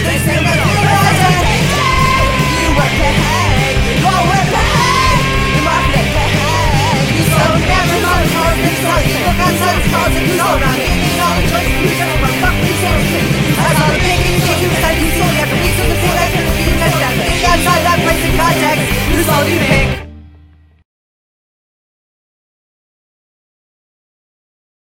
They say that you were paid, you were paid, you must be paid. You so never know how to be so you look at some cause and you so